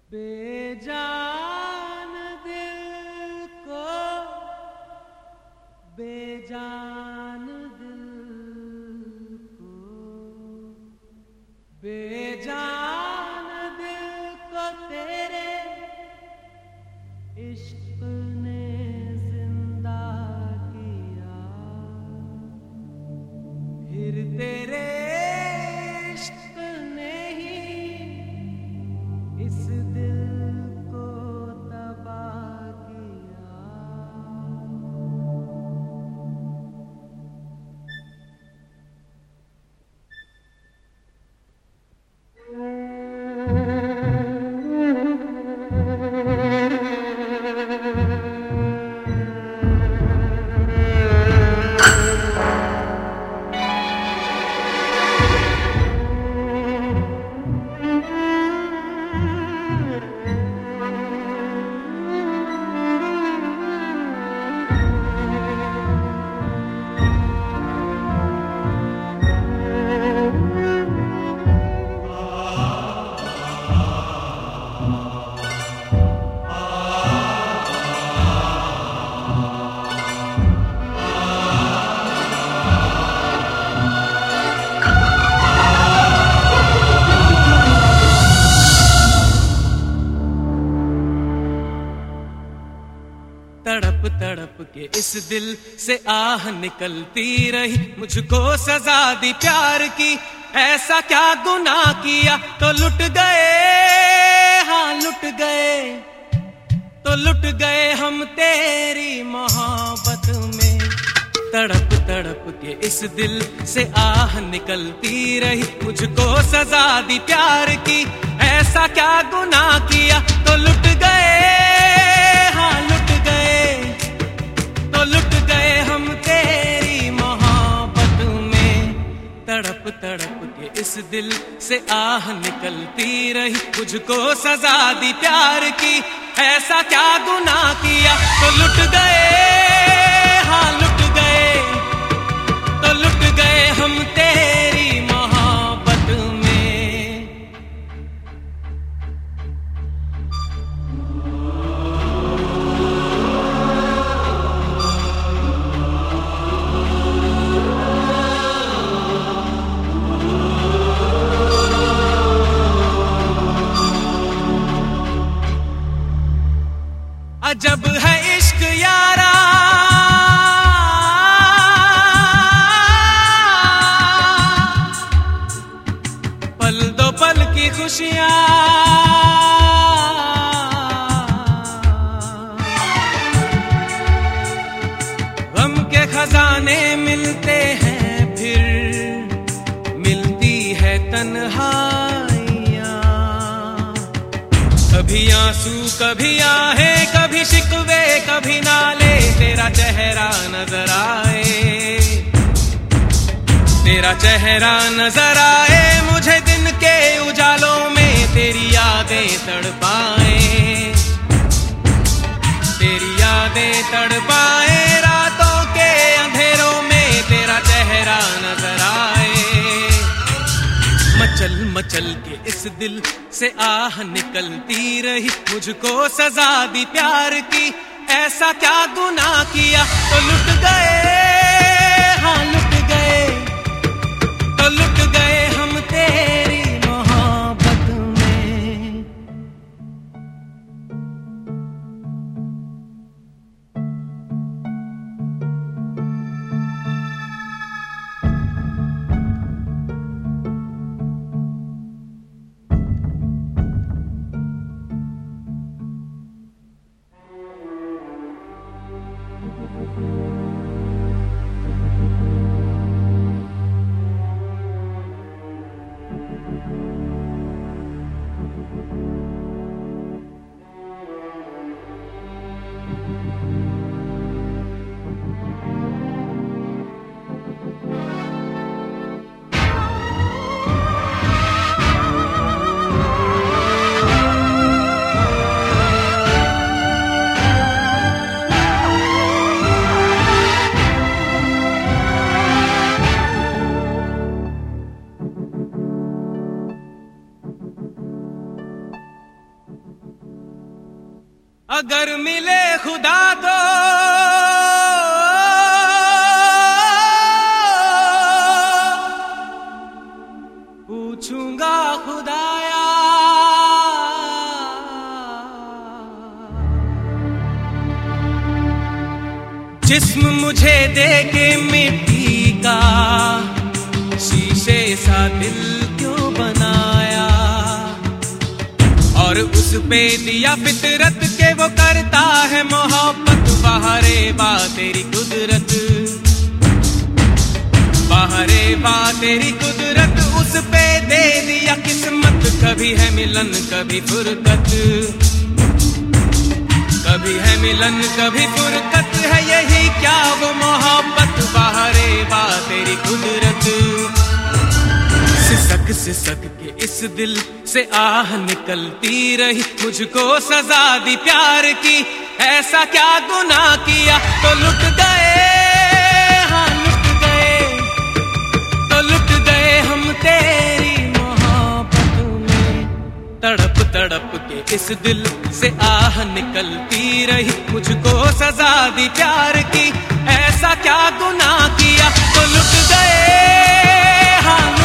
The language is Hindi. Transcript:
बेजान दिल को बेजान दिल को बेजान दिल को तेरे इश्क ने जिंदा किया। फिर तेरे इश्क ने ही इस दिल को तबाह किया। तड़प तड़प के इस दिल से आह निकलती रही, मुझको सजा दी प्यार की। ऐसा क्या गुनाह किया तो लुट गए, हाँ लुट गए, तो लुट गए हम तेरी मोहब्बत में। तड़प तड़प के इस दिल से आह निकलती रही, मुझको सजा दी प्यार की। ऐसा क्या गुनाह किया तो लुट गए, हाँ लुट गए, तो लुट गए हम तेरी मोहब्बत में। तड़प तड़प के इस दिल से आह निकलती रही, मुझको सजा दी प्यार की। ऐसा क्या गुनाह किया तो लुट गए, हाँ लुट गए, तो लुट गए हम तेरी मोहब्बत में। अजब है इश्क यारा, पल दो पल की खुशियां, गम के खजाने मिलते हैं, फिर मिलती है तन्हाइयां। कभी आंसू कभी आहे, कभी शिकवे कभी नाले, तेरा चेहरा नजर आए, तेरा चेहरा नजर आए मुझे दिन के उजालों में। तेरी यादें तड़पाए, तेरी यादें तड़पाए, रातों के अंधेरों में तेरा चेहरा नजर आए। मचल मचल के इस दिल से आह निकलती रही, मुझको सजा दी प्यार की। ऐसा क्या गुनाह किया तो लुट गए, हाँ लुट गए, तो लुट गए हम तेरी मोहब्बत में। अगर मिले खुदा तो पूछूंगा खुदाया जिस्म मुझे दे के मिट्टी का शीशे सा दिल क्यों बनाया और उस पे दिया फितरत के वो करता है मोहब्बत। बाहरे बा तेरी कुदरत, बाहरे बा तेरी कुदरत, उस पे दे दिया किस्मत। कभी है मिलन कभी फुरकत, कभी है मिलन कभी फुरकत, है यही क्या वो मोहब्बत। बाहरे बा तेरी कुदरत। सिसक सिसक के इस दिल से आह निकलती रही, मुझको सजा दी प्यार की। ऐसा क्या गुनाह किया तो लुट गए, हाँ लुट गए, तो लुट गए हम तेरी मोहब्बत में। तड़प तड़प के इस दिल से आह निकलती रही, मुझको सजा दी प्यार की। ऐसा क्या गुनाह किया तो लुट गए, हाँ